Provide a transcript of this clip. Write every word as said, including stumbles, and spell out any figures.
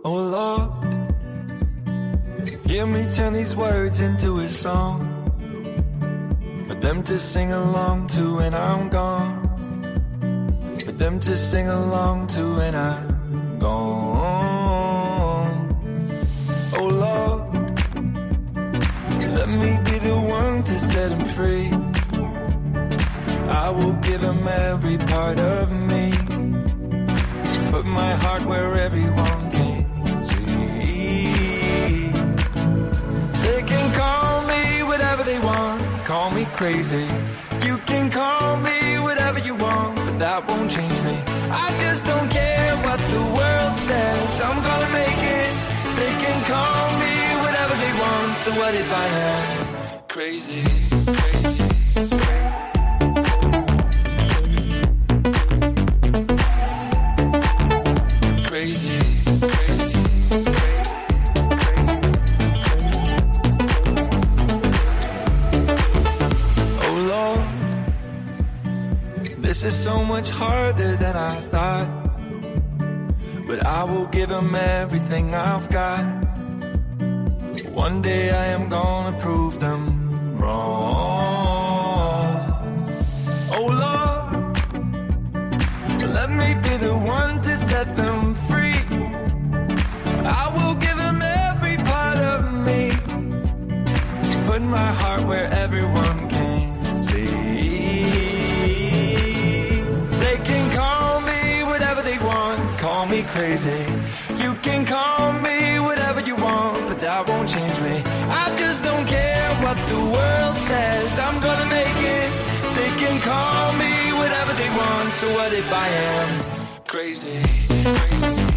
Oh Lord, hear me turn these words into a song for them to sing along to when I'm gone, for them to sing along to when I'm gone. Oh Lord, let me be the one to set them free. I will give them every part of me, put my heart where everyone can see. They can call me whatever they want, call me crazy. You can call me whatever you want, but that won't change me. I just don't care what the world says, I'm gonna make it. They can call me whatever they want, so what if I am crazy, crazy, crazy. Crazy, crazy, oh Lord, this is so much harder than I thought, but I will give them everything I've got. One day I am gonna prove them wrong. Oh Lord, let me be the one to set them free. I will give them every part of me, put my heart where everyone can see. They can call me whatever they want, call me crazy. You can call me whatever you want, but that won't change me. I just don't care what the world says, I'm gonna make it. They can call me whatever they want, so what if I am crazy, crazy.